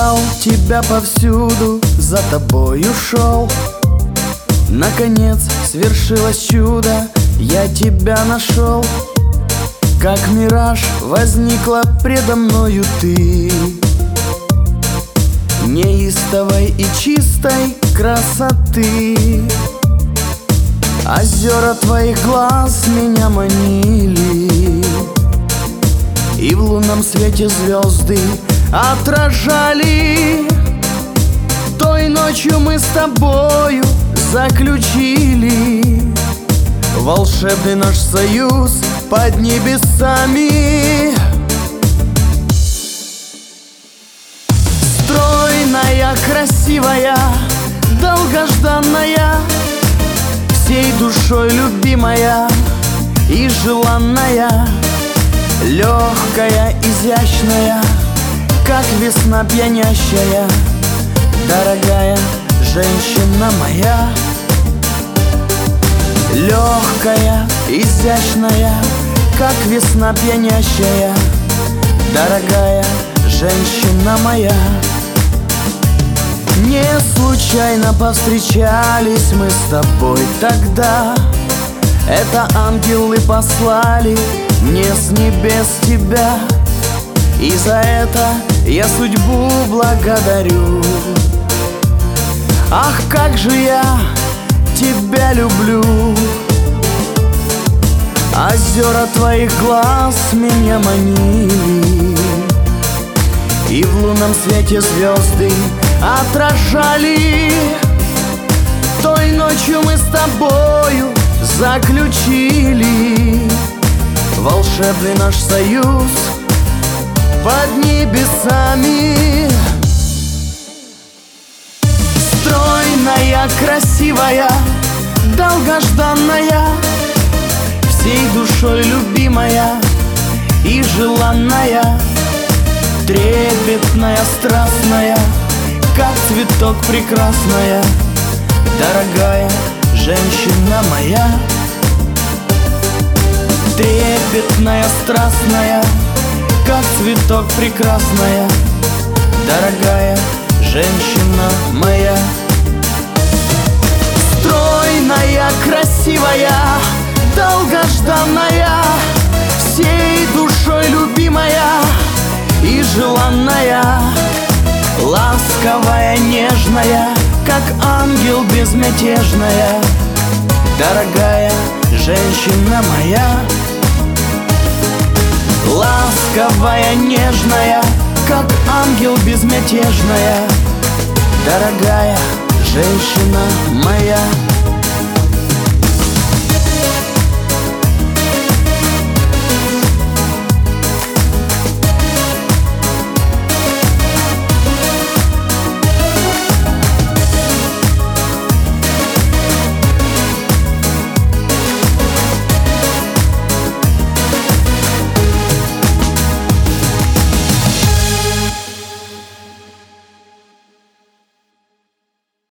Искал тебя повсюду, за тобою шел. Наконец свершилось чудо, я тебя нашел. Как мираж возникла предо мною ты, неистовой и чистой красоты. Озера твоих глаз меня манили, и в лунном свете звезды отражали. Той ночью мы с тобою заключили волшебный наш союз под небесами. Стройная, красивая, долгожданная, всей душой любимая и желанная, легкая, изящная, как весна пьянящая, дорогая женщина моя. Легкая, изящная, как весна пьянящая, дорогая женщина моя. Не случайно повстречались мы с тобой тогда. Это ангелы послали мне с небес тебя, и за это я судьбу благодарю. Ах, как же я тебя люблю! Озера твоих глаз меня манили, и в лунном свете звезды отражали. Той ночью мы с тобою заключили волшебный наш союз под небесами. Стройная, красивая, долгожданная, всей душой любимая и желанная, трепетная, страстная, как цветок прекрасная, дорогая женщина моя. Трепетная, страстная, как цветок прекрасная, дорогая женщина моя. Стройная, красивая, долгожданная, всей душой любимая и желанная, ласковая, нежная, как ангел безмятежная, дорогая женщина моя. Ласковая, нежная, как ангел безмятежная, дорогая женщина моя.